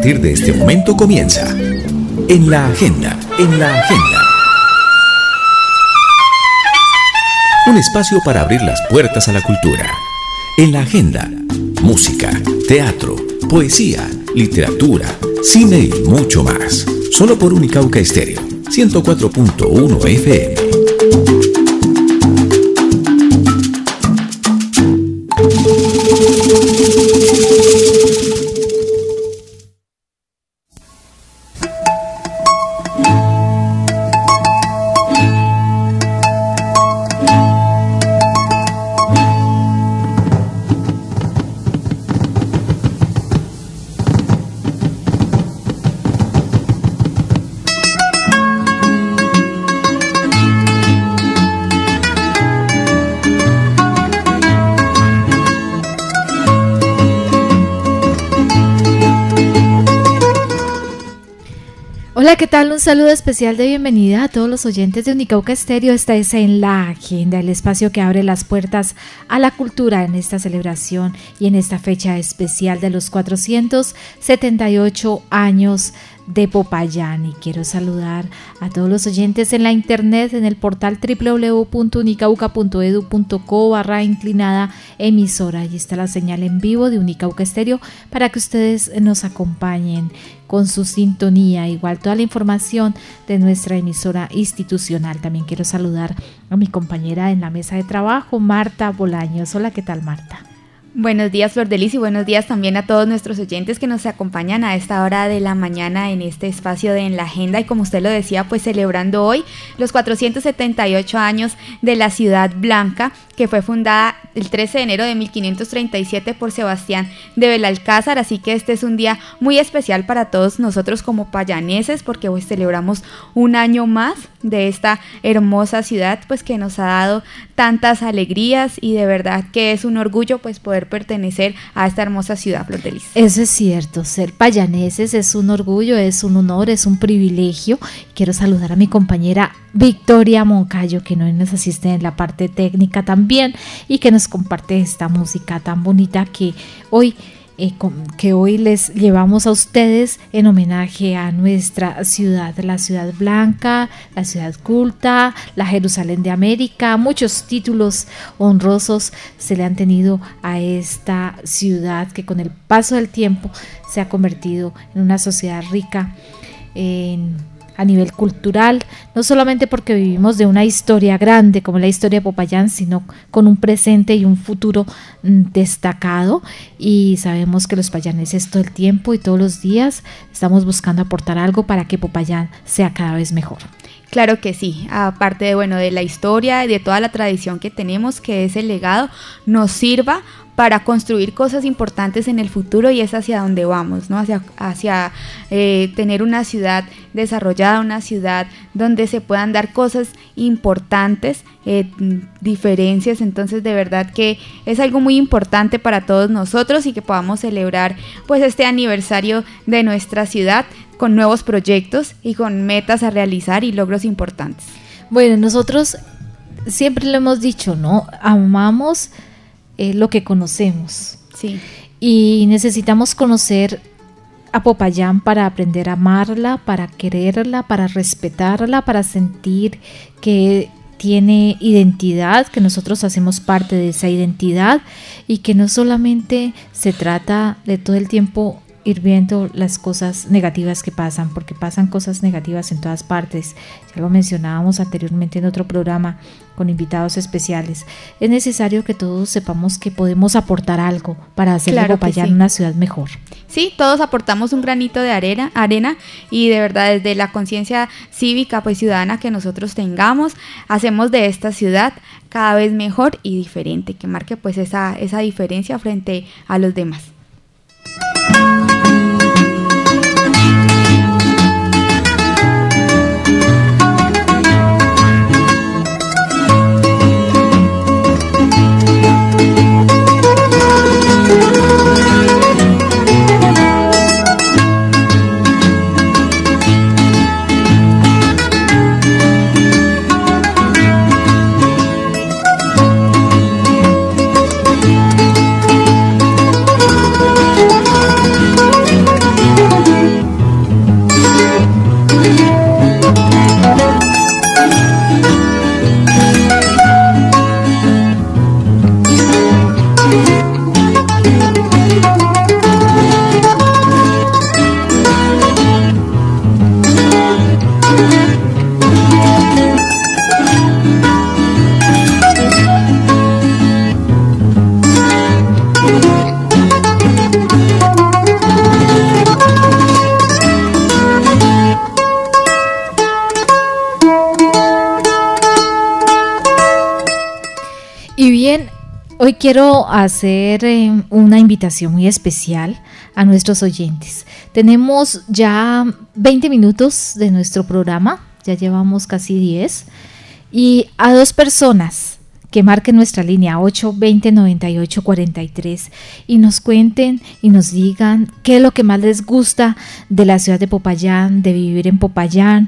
partir de este momento comienza En la Agenda, en la Agenda. Un espacio para abrir las puertas a la cultura. En la Agenda, música, teatro, poesía, literatura, cine y mucho más. Solo por Unicauca Estéreo, 104.1 FM. Hola, ¿qué tal? Un saludo especial de bienvenida a todos los oyentes de Unicauca Estéreo. Esta es En la Agenda, el espacio que abre las puertas a la cultura en esta celebración y en esta fecha especial de los 478 años de Popayán. Y quiero saludar a todos los oyentes en la internet, en el portal www.unicauca.edu.co/inclinada-emisora. Allí está la señal en vivo de Unicauca Estéreo para que ustedes nos acompañen con su sintonía. Igual toda la información de nuestra emisora institucional. También quiero saludar a mi compañera en la mesa de trabajo, Marta Bolaños. Hola, ¿qué tal, Marta? Buenos días, Flor de Lis, y buenos días también a todos nuestros oyentes que nos acompañan a esta hora de la mañana en este espacio de En la Agenda. Y como usted lo decía, pues celebrando hoy los 478 años de la Ciudad Blanca, que fue fundada el 13 de enero de 1537 por Sebastián de Belalcázar. Así que este es un día muy especial para todos nosotros como payaneses, porque hoy celebramos un año más de esta hermosa ciudad, pues que nos ha dado tantas alegrías, y de verdad que es un orgullo pues poder pertenecer a esta hermosa ciudad, Flor de Lis. Eso es cierto, ser payaneses es un orgullo, es un honor, es un privilegio. Quiero saludar a mi compañera Victoria Moncayo, que hoy nos asiste en la parte técnica también y que nos comparte esta música tan bonita que hoy les llevamos a ustedes en homenaje a nuestra ciudad, la Ciudad Blanca, la Ciudad Culta, la Jerusalén de América. Muchos títulos honrosos se le han tenido a esta ciudad que con el paso del tiempo se ha convertido en una sociedad rica a nivel cultural, no solamente porque vivimos de una historia grande como la historia de Popayán, sino con un presente y un futuro destacado. Y sabemos que los payaneses todo el tiempo y todos los días estamos buscando aportar algo para que Popayán sea cada vez mejor. Claro que sí, aparte de la historia y de toda la tradición que tenemos, que ese legado nos sirva para construir cosas importantes en el futuro, y es hacia donde vamos, ¿no? Hacia tener una ciudad desarrollada, una ciudad donde se puedan dar cosas importantes, diferencias. Entonces de verdad que es algo muy importante para todos nosotros, y que podamos celebrar pues este aniversario de nuestra ciudad con nuevos proyectos y con metas a realizar y logros importantes. Bueno, nosotros siempre lo hemos dicho, ¿no? Amamos lo que conocemos. Sí. Y necesitamos conocer a Popayán para aprender a amarla, para quererla, para respetarla, para sentir que tiene identidad, que nosotros hacemos parte de esa identidad, y que no solamente se trata de todo el tiempo ir viendo las cosas negativas que pasan, porque pasan cosas negativas en todas partes. Ya lo mencionábamos anteriormente en otro programa con invitados especiales. Es necesario que todos sepamos que podemos aportar algo para hacer de Popayán una ciudad mejor. Sí, todos aportamos un granito de arena, y de verdad desde la conciencia cívica pues ciudadana que nosotros tengamos, hacemos de esta ciudad cada vez mejor y diferente, que marque pues esa diferencia frente a los demás. Hoy quiero hacer una invitación muy especial a nuestros oyentes. Tenemos ya 20 minutos de nuestro programa, ya llevamos casi 10, y a 2 personas que marquen nuestra línea 820-9843 y nos cuenten y nos digan qué es lo que más les gusta de la ciudad de Popayán, de vivir en Popayán,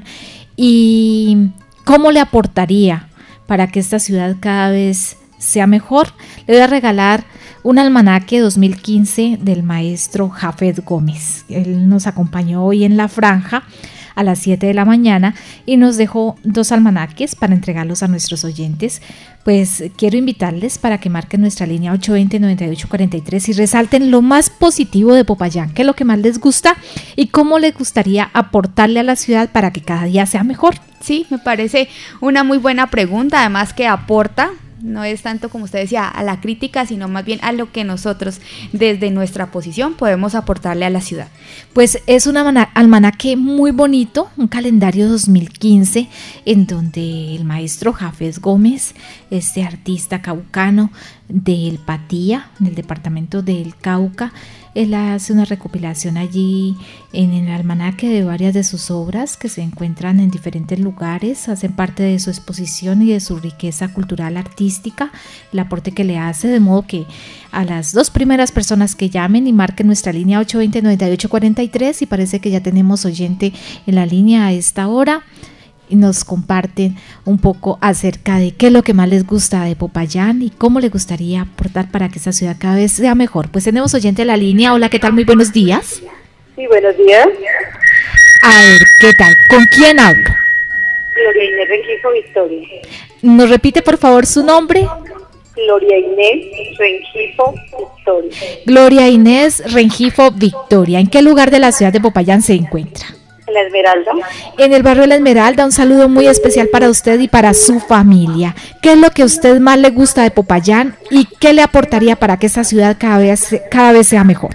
y cómo le aportaría para que esta ciudad cada vez sea mejor. Le voy a regalar un almanaque 2015 del maestro Jafet Gómez. Él nos acompañó hoy en la franja a las 7 de la mañana y nos dejó 2 almanaques para entregarlos a nuestros oyentes. Pues quiero invitarles para que marquen nuestra línea 820-9843 y resalten lo más positivo de Popayán, qué es lo que más les gusta y cómo les gustaría aportarle a la ciudad para que cada día sea mejor. Sí, me parece una muy buena pregunta, además que aporta. No es tanto, como usted decía, a la crítica, sino más bien a lo que nosotros desde nuestra posición podemos aportarle a la ciudad. Pues es un almanaque muy bonito, un calendario 2015, en donde el maestro Jafet Gómez, este artista caucano del Patía, del departamento del Cauca, él hace una recopilación allí en el almanaque de varias de sus obras que se encuentran en diferentes lugares, hacen parte de su exposición y de su riqueza cultural artística, el aporte que le hace, de modo que a las 2 primeras personas que llamen y marquen nuestra línea 820-9843, y parece que ya tenemos oyente en la línea a esta hora, y nos comparten un poco acerca de qué es lo que más les gusta de Popayán y cómo les gustaría aportar para que esta ciudad cada vez sea mejor. Pues tenemos oyente en la línea. Hola, ¿qué tal? Muy buenos días. Sí, buenos días. A ver, ¿qué tal? ¿Con quién hablo? Gloria Inés Rengifo Victoria. ¿Nos repite por favor su nombre? Gloria Inés Rengifo Victoria. Gloria Inés Rengifo Victoria. ¿En qué lugar de la ciudad de Popayán se encuentra? En La Esmeralda. En el barrio de La Esmeralda. Un saludo muy especial para usted y para su familia. ¿Qué es lo que a usted más le gusta de Popayán y qué le aportaría para que esta ciudad cada vez sea mejor?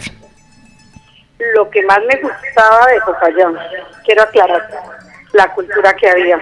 Lo que más me gustaba de Popayán, quiero aclarar, la cultura que había.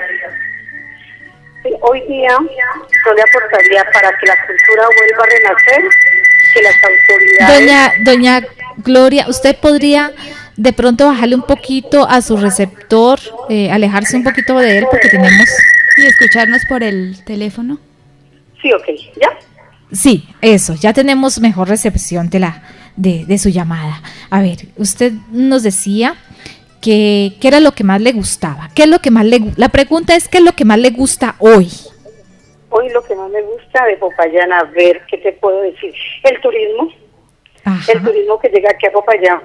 Hoy día yo le aportaría para que la cultura vuelva a renacer, que las autoridades... Doña Gloria, ¿usted podría de pronto bajarle un poquito a su receptor, alejarse un poquito de él porque tenemos... ¿Y escucharnos por el teléfono? Sí, ok, ¿ya? Sí, eso, ya tenemos mejor recepción de su llamada. A ver, usted nos decía que qué era lo que más le gustaba. ¿Qué es lo que más la pregunta es, ¿qué es lo que más le gusta hoy? Hoy lo que más me gusta de Popayán, a ver, ¿qué te puedo decir? El turismo. Ajá. El turismo que llega aquí a Popayán.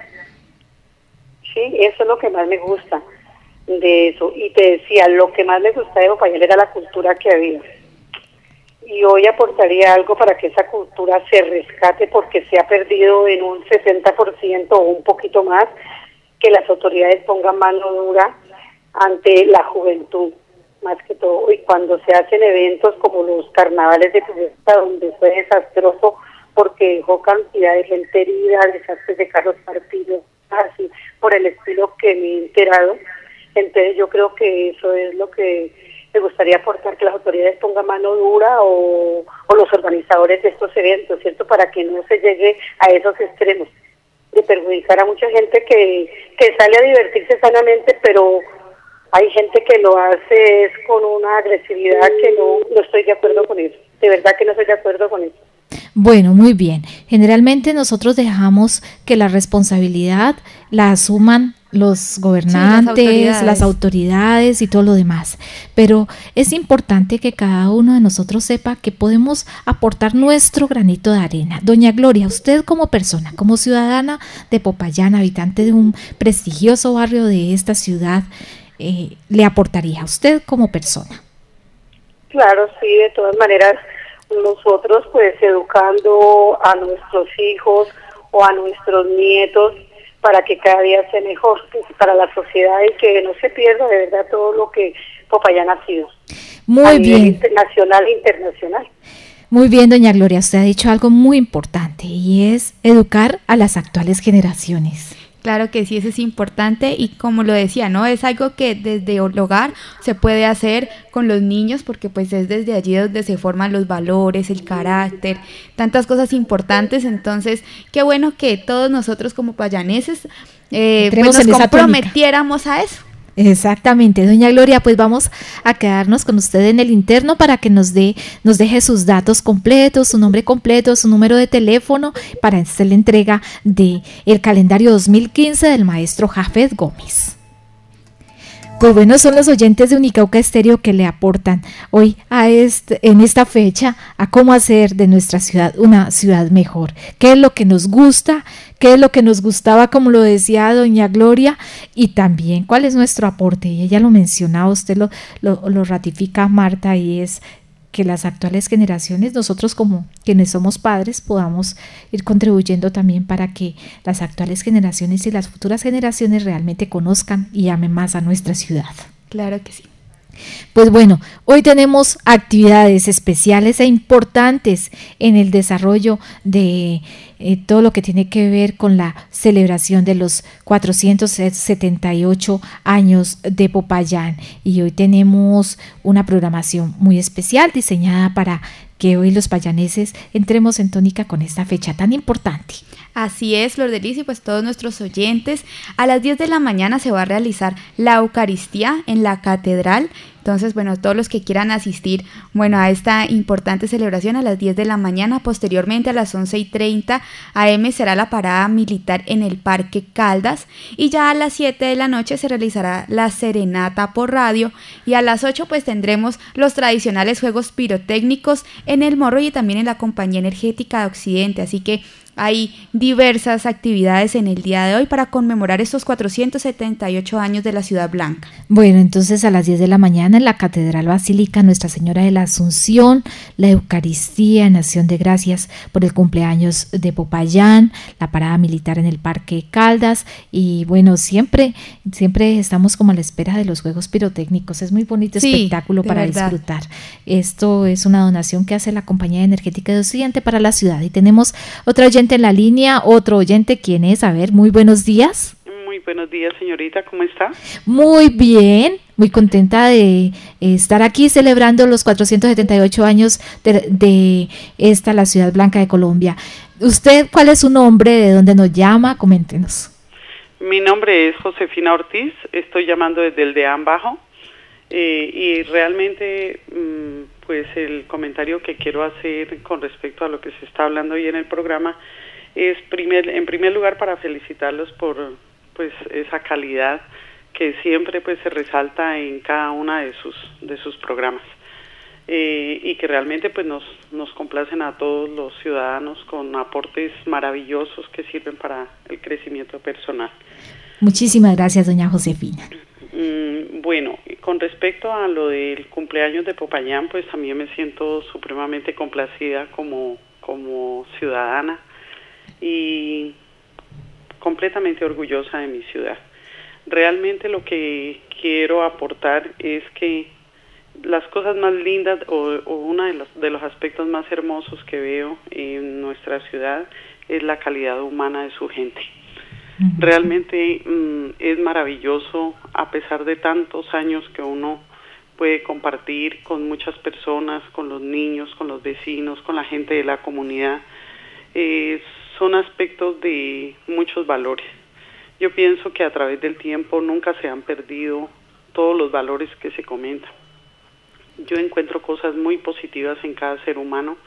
Sí, eso es lo que más me gusta de eso. Y te decía, lo que más me gusta de Popayán era la cultura que había. Y hoy aportaría algo para que esa cultura se rescate porque se ha perdido en un 60% o un poquito más, que las autoridades pongan mano dura ante la juventud, más que todo. Y cuando se hacen eventos como los carnavales de Fiesta, donde fue desastroso porque dejó cantidad de gente herida, desastres de carros partidos, así por el estilo que me he enterado. Entonces yo creo que eso es lo que me gustaría aportar, que las autoridades pongan mano dura o los organizadores de estos eventos, ¿cierto? Para que no se llegue a esos extremos de perjudicar a mucha gente que sale a divertirse sanamente, pero hay gente que lo hace es con una agresividad que no estoy de acuerdo con eso. De verdad que no estoy de acuerdo con eso. Bueno, muy bien. Generalmente nosotros dejamos que la responsabilidad la asuman los gobernantes, las autoridades y todo lo demás. Pero es importante que cada uno de nosotros sepa que podemos aportar nuestro granito de arena. Doña Gloria, usted como persona, como ciudadana de Popayán, habitante de un prestigioso barrio de esta ciudad, ¿le aportaría a usted como persona? Claro, sí, de todas maneras, nosotros pues educando a nuestros hijos o a nuestros nietos para que cada día sea mejor para la sociedad y que no se pierda de verdad todo lo que Popayán ha sido. Muy bien. Nacional e internacional. Muy bien, doña Gloria, usted ha dicho algo muy importante y es educar a las actuales generaciones. Claro que sí, eso es importante y como lo decía, ¿no? Es algo que desde el hogar se puede hacer con los niños porque pues es desde allí donde se forman los valores, el carácter, tantas cosas importantes. Entonces, qué bueno que todos nosotros como payaneses pues nos comprometiéramos a eso. Exactamente, doña Gloria, pues vamos a quedarnos con usted en el interno para que nos deje sus datos completos, su nombre completo, su número de teléfono para hacer la entrega del calendario 2015 del maestro Jafet Gómez. Pues bueno, son los oyentes de Unicauca Estéreo que le aportan hoy en esta fecha a cómo hacer de nuestra ciudad una ciudad mejor. ¿Qué es lo que nos gusta? ¿Qué es lo que nos gustaba, como lo decía doña Gloria? Y también, ¿cuál es nuestro aporte? Y ella lo mencionaba, usted lo ratifica, Marta, y es que las actuales generaciones, nosotros como quienes somos padres, podamos ir contribuyendo también para que las actuales generaciones y las futuras generaciones realmente conozcan y amen más a nuestra ciudad. Claro que sí. Pues bueno, hoy tenemos actividades especiales e importantes en el desarrollo de todo lo que tiene que ver con la celebración de los 478 años de Popayán, y hoy tenemos una programación muy especial diseñada para que hoy los payaneses entremos en tónica con esta fecha tan importante. Así es, Flor de Lis, y pues todos nuestros oyentes, a las 10 de la mañana se va a realizar la Eucaristía en la Catedral. Entonces, bueno, todos los que quieran asistir, bueno, a esta importante celebración a las 10 de la mañana, posteriormente a las 11:30 am será la parada militar en el Parque Caldas, y ya a las 7 de la noche se realizará la serenata por radio, y a las 8 pues tendremos los tradicionales juegos pirotécnicos en el Morro y también en la Compañía Energética de Occidente. Así que hay diversas actividades en el día de hoy para conmemorar estos 478 años de la Ciudad Blanca. Bueno, entonces a las 10 de la mañana en la Catedral Basílica Nuestra Señora de la Asunción, la Eucaristía en acción de gracias por el cumpleaños de Popayán, la parada militar en el Parque Caldas, y bueno, siempre estamos como a la espera de los juegos pirotécnicos. Es muy bonito espectáculo para disfrutar. Esto es una donación que hace la Compañía Energética de Occidente para la ciudad, y tenemos otra oyente en la línea, otro oyente. ¿Quién es? A ver, muy buenos días. Muy buenos días, señorita, ¿cómo está? Muy bien, muy contenta de estar aquí celebrando los 478 años de la Ciudad Blanca de Colombia. ¿Usted cuál es su nombre? ¿De dónde nos llama? Coméntenos. Mi nombre es Josefina Ortiz, estoy llamando desde el Deán Bajo, y realmente pues el comentario que quiero hacer con respecto a lo que se está hablando hoy en el programa es en primer lugar para felicitarlos por pues esa calidad que siempre pues se resalta en cada una de sus programas, y que realmente pues nos complacen a todos los ciudadanos con aportes maravillosos que sirven para el crecimiento personal. Muchísimas gracias, doña Josefina. Bueno, con respecto a lo del cumpleaños de Popayán, pues también me siento supremamente complacida como ciudadana y completamente orgullosa de mi ciudad. Realmente lo que quiero aportar es que las cosas más lindas o uno de los aspectos más hermosos que veo en nuestra ciudad es la calidad humana de su gente. Realmente es maravilloso, a pesar de tantos años que uno puede compartir con muchas personas, con los niños, con los vecinos, con la gente de la comunidad. Son aspectos de muchos valores. Yo pienso que a través del tiempo nunca se han perdido todos los valores que se comentan. Yo encuentro cosas muy positivas en cada ser humano,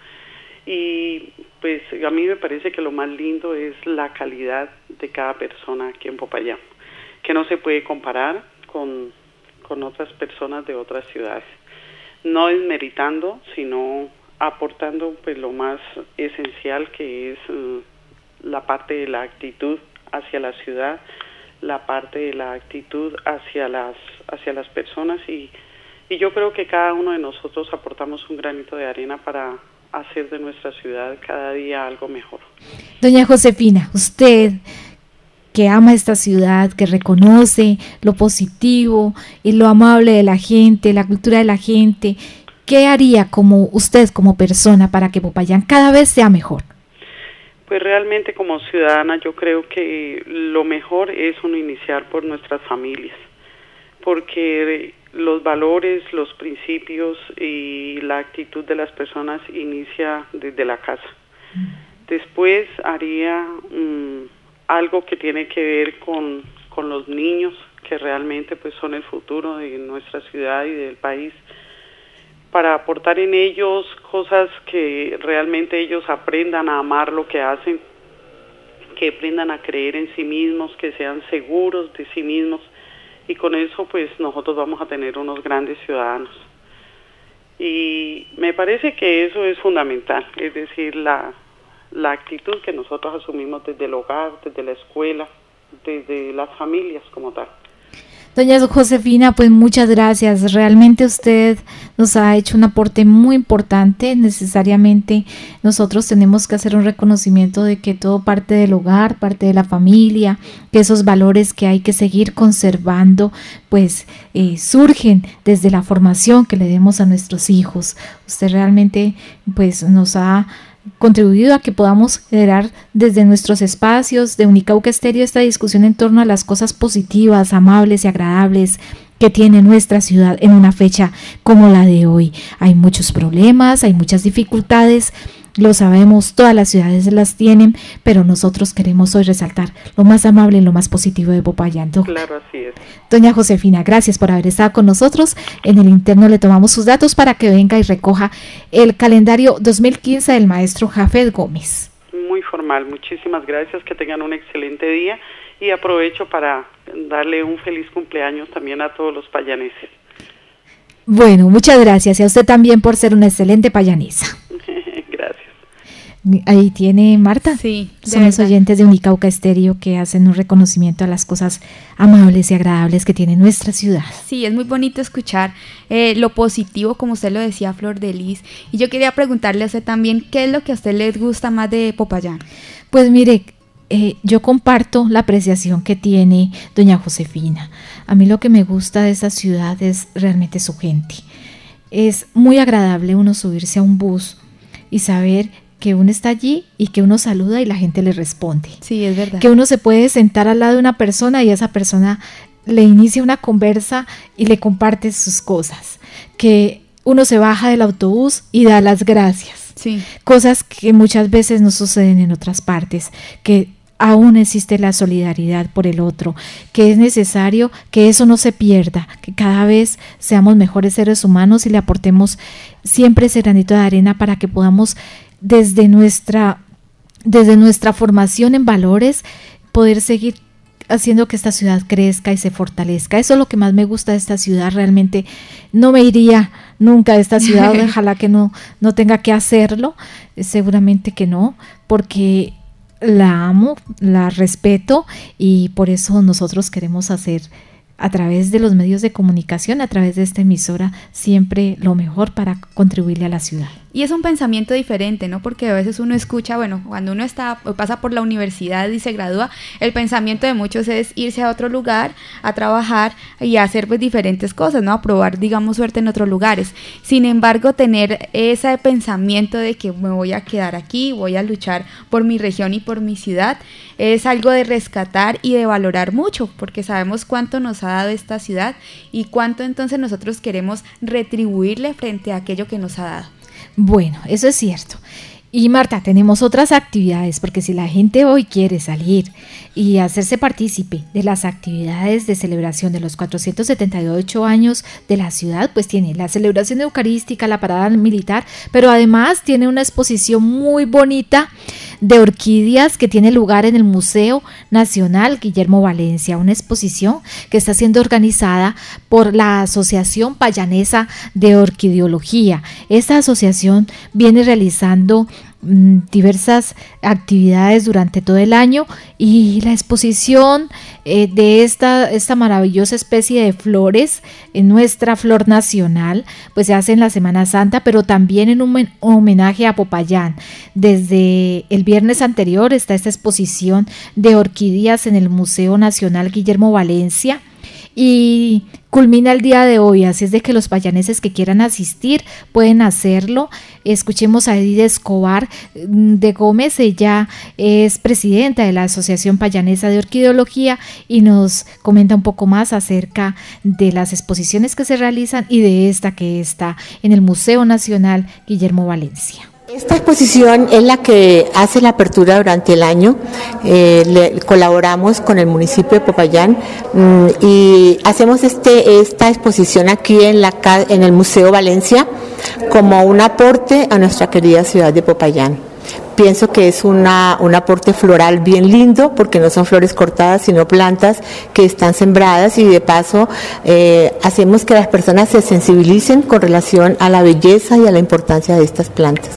y pues a mí me parece que lo más lindo es la calidad de cada persona aquí en Popayán, que no se puede comparar con otras personas de otras ciudades. No desmeritando, sino aportando pues lo más esencial, que es la parte de la actitud hacia la ciudad, la parte de la actitud hacia las personas, y yo creo que cada uno de nosotros aportamos un granito de arena para hacer de nuestra ciudad cada día algo mejor. Doña Josefina, usted que ama esta ciudad, que reconoce lo positivo y lo amable de la gente, la cultura de la gente, ¿qué haría como usted como persona para que Popayán cada vez sea mejor? Pues realmente como ciudadana yo creo que lo mejor es uno iniciar por nuestras familias, porque los valores, los principios y la actitud de las personas inicia desde la casa. Después haría algo que tiene que ver con los niños, que realmente pues son el futuro de nuestra ciudad y del país, para aportar en ellos cosas que realmente ellos aprendan a amar lo que hacen, que aprendan a creer en sí mismos, que sean seguros de sí mismos, y con eso pues nosotros vamos a tener unos grandes ciudadanos. Y me parece que eso es fundamental, es decir, la actitud que nosotros asumimos desde el hogar, desde la escuela, desde las familias como tal. Doña Josefina, pues muchas gracias. Realmente usted nos ha hecho un aporte muy importante. Necesariamente nosotros tenemos que hacer un reconocimiento de que todo parte del hogar, parte de la familia, que esos valores que hay que seguir conservando, pues surgen desde la formación que le demos a nuestros hijos. Usted realmente pues nos ha contribuido a que podamos generar desde nuestros espacios de Unicauca Estéreo esta discusión en torno a las cosas positivas, amables y agradables que tiene nuestra ciudad en una fecha como la de hoy. Hay muchos problemas, hay muchas dificultades, lo sabemos, todas las ciudades las tienen, pero nosotros queremos hoy resaltar lo más amable y lo más positivo de Popayán. Claro, así es. Doña Josefina, gracias por haber estado con nosotros. En el interno le tomamos sus datos para que venga y recoja el calendario 2015 del maestro Jafet Gómez. Muy formal, muchísimas gracias, que tengan un excelente día y aprovecho para darle un feliz cumpleaños también a todos los payaneses. Bueno, muchas gracias y a usted también por ser una excelente payanesa. Gracias. Ahí tiene Marta. Sí, son los oyentes de Unicauca Estéreo que hacen un reconocimiento a las cosas amables y agradables que tiene nuestra ciudad. Sí, es muy bonito escuchar lo positivo, como usted lo decía, Flor de Lis. Y yo quería preguntarle a usted también, ¿qué es lo que a usted le gusta más de Popayán? Pues mire, yo comparto la apreciación que tiene doña Josefina. A mí lo que me gusta de esta ciudad es realmente su gente. Es muy agradable uno subirse a un bus y saber que uno está allí y que uno saluda y la gente le responde. Sí, es verdad. Que uno se puede sentar al lado de una persona y esa persona le inicia una conversa y le comparte sus cosas. Que uno se baja del autobús y da las gracias. Sí. Cosas que muchas veces no suceden en otras partes, que aún existe la solidaridad por el otro, que es necesario que eso no se pierda, que cada vez seamos mejores seres humanos y le aportemos siempre ese granito de arena para que podamos desde nuestra formación en valores poder seguir haciendo que esta ciudad crezca y se fortalezca. Eso es lo que más me gusta de esta ciudad. Realmente no me iría nunca de esta ciudad, ojalá que no tenga que hacerlo, seguramente que no, porque la amo, la respeto y por eso nosotros queremos hacer a través de los medios de comunicación, a través de esta emisora, siempre lo mejor para contribuirle a la ciudad. Y es un pensamiento diferente, ¿no? Porque a veces uno escucha, bueno, cuando uno pasa por la universidad y se gradúa, el pensamiento de muchos es irse a otro lugar a trabajar y a hacer pues diferentes cosas, ¿no? A probar, digamos, suerte en otros lugares. Sin embargo, tener ese pensamiento de que me voy a quedar aquí, voy a luchar por mi región y por mi ciudad, es algo de rescatar y de valorar mucho, porque sabemos cuánto nos ha dado esta ciudad y cuánto entonces nosotros queremos retribuirle frente a aquello que nos ha dado. Bueno, eso es cierto. Y Marta, tenemos otras actividades, porque si la gente hoy quiere salir y hacerse partícipe de las actividades de celebración de los 478 años de la ciudad, pues tiene la celebración eucarística, la parada militar, pero además tiene una exposición muy bonita de orquídeas que tiene lugar en el Museo Nacional Guillermo Valencia, una exposición que está siendo organizada por la Asociación Payanesa de Orquideología. Esta asociación viene realizando diversas actividades durante todo el año y la exposición de esta maravillosa especie de flores, nuestra flor nacional, pues se hace en la Semana Santa, pero también en un homenaje a Popayán. Desde el viernes anterior está esta exposición de orquídeas en el Museo Nacional Guillermo Valencia y culmina el día de hoy, así es de que los payaneses que quieran asistir pueden hacerlo. Escuchemos a Edith Escobar de Gómez, ella es presidenta de la Asociación Payanesa de Orquideología y nos comenta un poco más acerca de las exposiciones que se realizan y de esta que está en el Museo Nacional Guillermo Valencia. Esta exposición es la que hace la apertura durante el año. Colaboramos con el municipio de Popayán y hacemos esta exposición aquí en el Museo Valencia como un aporte a nuestra querida ciudad de Popayán. Pienso que es un aporte floral bien lindo, porque no son flores cortadas, sino plantas que están sembradas, y de paso hacemos que las personas se sensibilicen con relación a la belleza y a la importancia de estas plantas.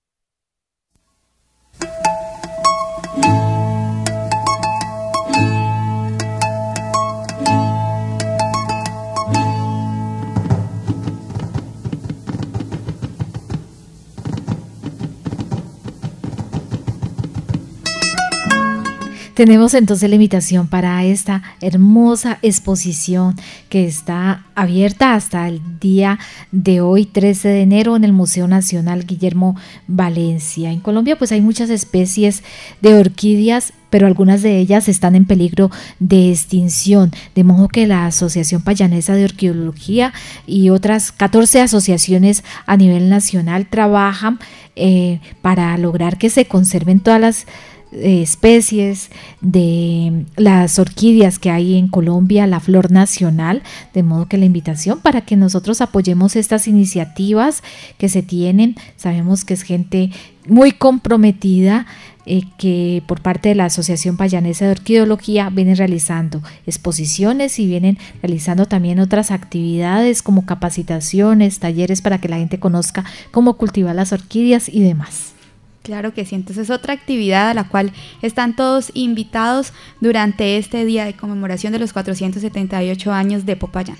Tenemos entonces la invitación para esta hermosa exposición que está abierta hasta el día de hoy, 13 de enero, en el Museo Nacional Guillermo Valencia. En Colombia pues hay muchas especies de orquídeas, pero algunas de ellas están en peligro de extinción, de modo que la Asociación Payanesa de Orquideología y otras 14 asociaciones a nivel nacional trabajan para lograr que se conserven todas las especies de las orquídeas que hay en Colombia, la flor nacional, de modo que la invitación para que nosotros apoyemos estas iniciativas que se tienen. Sabemos que es gente muy comprometida, que por parte de la Asociación Payanesa de Orquideología vienen realizando exposiciones y vienen realizando también otras actividades como capacitaciones, talleres para que la gente conozca cómo cultivar las orquídeas y demás. Claro que sí, entonces otra actividad a la cual están todos invitados durante este día de conmemoración de los 478 años de Popayán.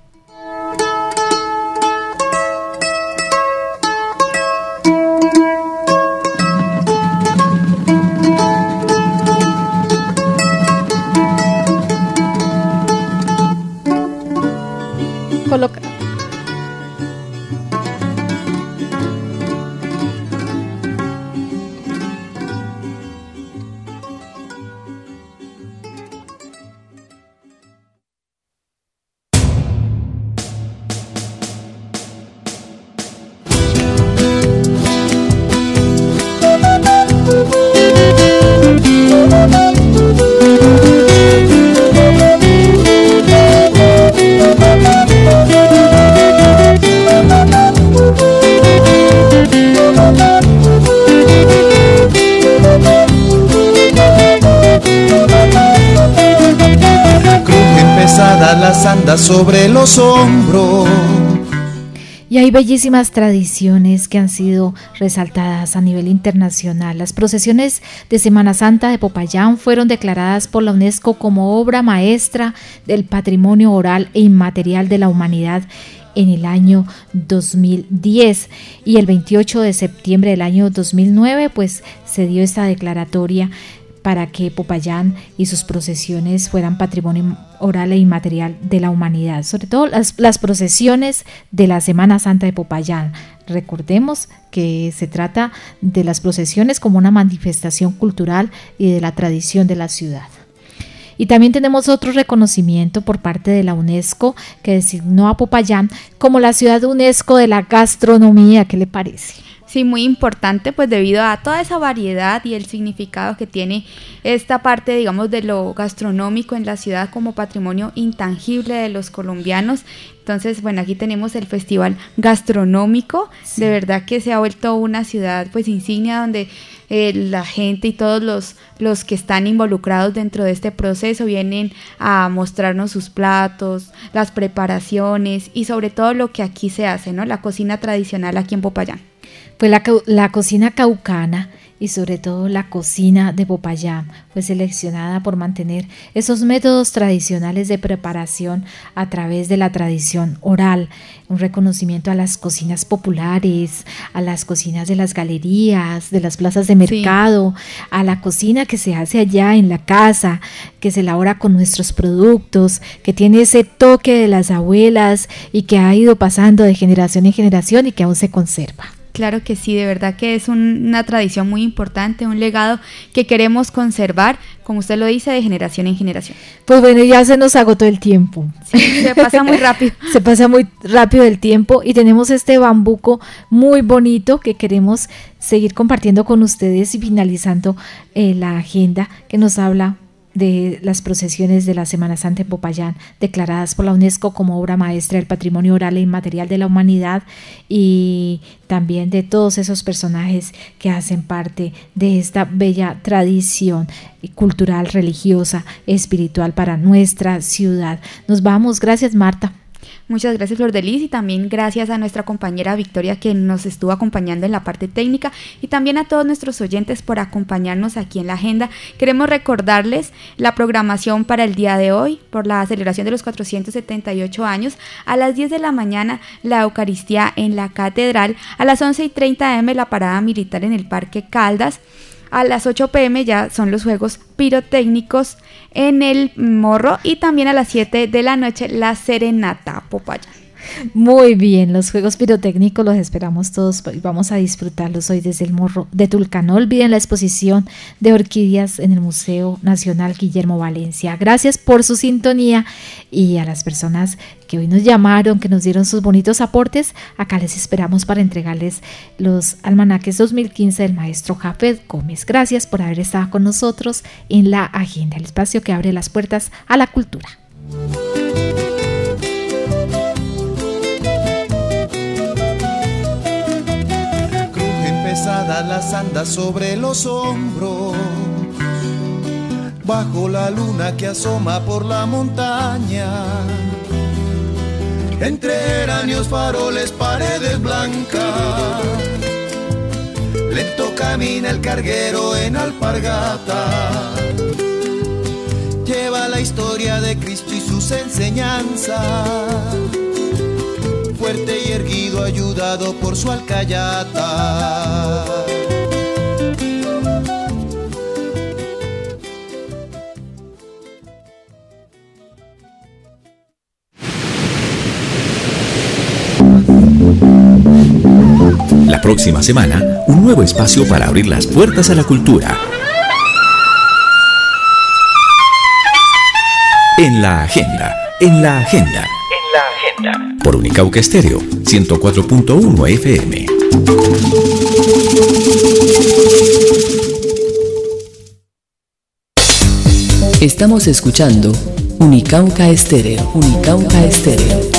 Coloca. Las andas sobre los hombros. Y hay bellísimas tradiciones que han sido resaltadas a nivel internacional. Las procesiones de Semana Santa de Popayán fueron declaradas por la UNESCO como obra maestra del patrimonio oral e inmaterial de la humanidad en el año 2010, y el 28 de septiembre del año 2009 pues se dio esta declaratoria para que Popayán y sus procesiones fueran patrimonio oral e inmaterial de la humanidad, sobre todo las procesiones de la Semana Santa de Popayán. Recordemos que se trata de las procesiones como una manifestación cultural y de la tradición de la ciudad. Y también tenemos otro reconocimiento por parte de la UNESCO que designó a Popayán como la ciudad UNESCO de la gastronomía. ¿Qué le parece? Sí, muy importante, pues debido a toda esa variedad y el significado que tiene esta parte, digamos, de lo gastronómico en la ciudad como patrimonio intangible de los colombianos. Entonces, bueno, aquí tenemos el Festival Gastronómico, sí. De verdad que se ha vuelto una ciudad pues insignia donde la gente y todos los que están involucrados dentro de este proceso vienen a mostrarnos sus platos, las preparaciones y sobre todo lo que aquí se hace, ¿no? La cocina tradicional aquí en Popayán. Pues la cocina caucana y sobre todo la cocina de Popayán fue seleccionada por mantener esos métodos tradicionales de preparación a través de la tradición oral, un reconocimiento a las cocinas populares, a las cocinas de las galerías, de las plazas de mercado, a la cocina que se hace allá en la casa, que se elabora con nuestros productos, que tiene ese toque de las abuelas y que ha ido pasando de generación en generación y que aún se conserva. Claro que sí, de verdad que es una tradición muy importante, un legado que queremos conservar, como usted lo dice, de generación en generación. Pues bueno, ya se nos agotó el tiempo. Sí, se pasa muy rápido. Se pasa muy rápido el tiempo y tenemos este bambuco muy bonito que queremos seguir compartiendo con ustedes y finalizando la agenda que nos habla de las procesiones de la Semana Santa en Popayán, declaradas por la UNESCO como obra maestra del patrimonio oral e inmaterial de la humanidad, y también de todos esos personajes que hacen parte de esta bella tradición cultural, religiosa, espiritual para nuestra ciudad. Nos vamos, gracias Marta. Muchas gracias, Flor de Lis, y también gracias a nuestra compañera Victoria, que nos estuvo acompañando en la parte técnica, y también a todos nuestros oyentes por acompañarnos aquí en la agenda. Queremos recordarles la programación para el día de hoy, por la celebración de los 478 años. A las 10 de la mañana, la Eucaristía en la Catedral. A las 11:30 am, la parada militar en el Parque Caldas. A las 8 p.m. ya son los juegos pirotécnicos en el Morro, y también a las 7 de la noche la Serenata Popayán. Muy bien, los juegos pirotécnicos los esperamos todos y vamos a disfrutarlos hoy desde el Morro de Tulcán. No olviden la exposición de orquídeas en el Museo Nacional Guillermo Valencia. Gracias por su sintonía, y a las personas que hoy nos llamaron, que nos dieron sus bonitos aportes, acá les esperamos para entregarles los almanaques 2015 del maestro Jafet Gómez. Gracias por haber estado con nosotros en la agenda, el espacio que abre las puertas a la cultura. Las andas sobre los hombros, bajo la luna que asoma por la montaña, entre geranios, faroles, paredes blancas, lento camina el carguero en alpargata, lleva la historia de Cristo y sus enseñanzas, fuerte y erguido, ayudado por su alcayata. La próxima semana, un nuevo espacio para abrir las puertas a la cultura. En la agenda, en la agenda. Por Unicauca Estéreo, 104.1 FM. Estamos escuchando Unicauca Estéreo, Unicauca Estéreo.